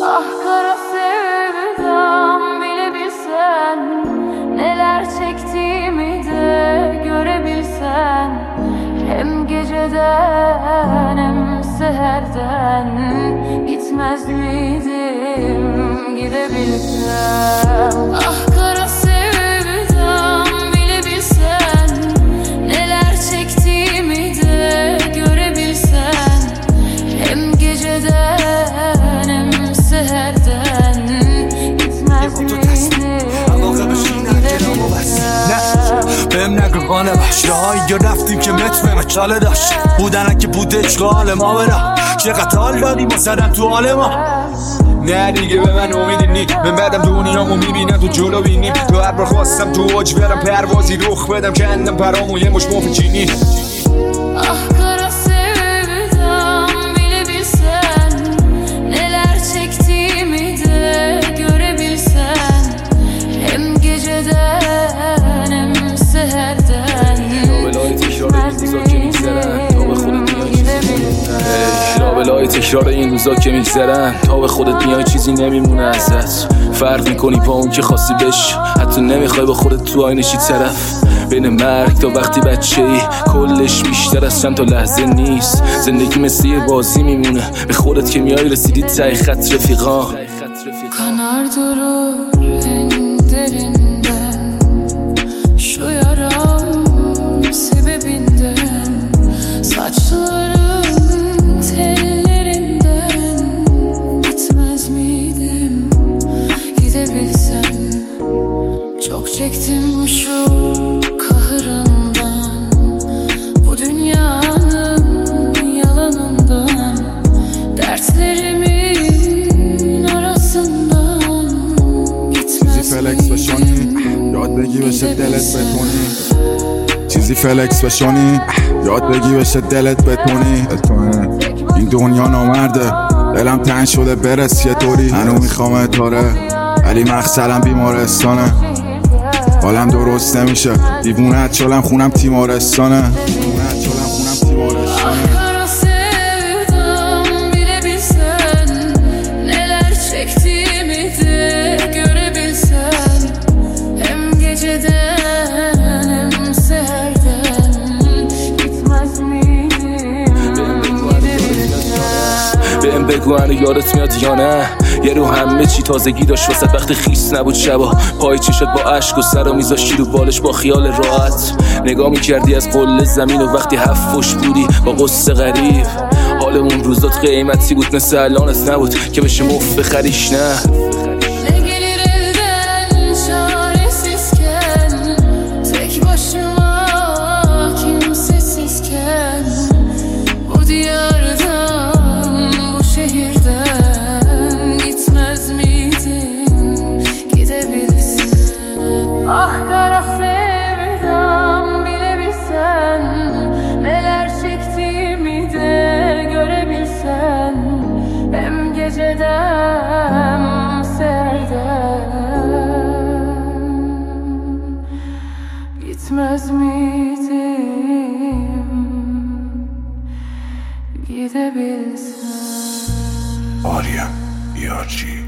Ah kara sevdam, bilebilsen neler çektiğimi de görebilsen. Hem geceden hem seherden gitmez miydim gidebilsem. Ah kara sevdam, bilebilsen neler çektiğimi de görebilsen. Hem geceden hem seherden gitmez miydim بهم نگو قانه بخش راهایی یا رفتیم که متر مچاله داشت بودنه که بود اشغال ما برا چقدر حال دادیم با سرم تو حال ما. نه دیگه به من امیدی نی من بعدم دنیامو میبینم تو جلو بینیم. تو هر بار خواستم تو اوج برم پروازی رخ بدم که اندم پرامو یه مش مفت چینی. Ah kara sevdam, bilebilsen neler çektiğimi de görebilsen. Hem geceden hem seherden لابلای تکرار این روزا که میگذرن تا به خودت میای چیزی نمیمونه ازت. فرق میکنی با اون که خواستی بش، حتی نمیخوای با خودت تو آینه چی طرف. بین مرگ تا وقتی بچه ای کلش بیشتر از چند تا لحظه نیست. زندگی مثل یه بازی میمونه، به خودت که میای resiди ته خط رفیقا. kanar durur en derinden şu yaram sebebinden. Saçların tellerinden gitmez miydim gidebilsem. Çok çektim şu kahırından, bu dünyanın yalanından. Dertlerimin arasından gitmez فلکس بشانی یاد بگی بشه دلت بتونی. چیزی فلکس بشانی یاد بگی بشه دلت بتونی. این دنیا نامرده، دلم تنگ شده برس یه طوری. هنو میخوام تاره ولی مقصدم بیمارستانه. حالم درست نمیشه دیوونت شلم خونم تیمارستانه. kara sevdam, bilebilsen neler çektiğimi de görebilsen. Hem geceden hem seherden gitmez miydim gidebilsem. بهم بگو هنو یادت میاد یا نه یه رو همه چی تازگی داشت واسه وقتی خیس نبود شبا. پای چشات با عشق و سر رو میذاشتی رو بالش با خیال راحت. نگاه میکردی از قله زمین و وقتی هفت فش بودی با قصه غریب. حال اون روزات قیمتی بود مثل الانت نبود که بشه مفت بخریش نه. Ne gelir elden çaresizken, tek başıma kimsesizken. Bu diyardan, bu şehirden gitmez miydin gidebilsen. Ah kara sevdam, bilebilsen neler çektiğimi de görebilsen. Hem geceden hem seherden gitmez miydim gidebilsem. آریا بیارچی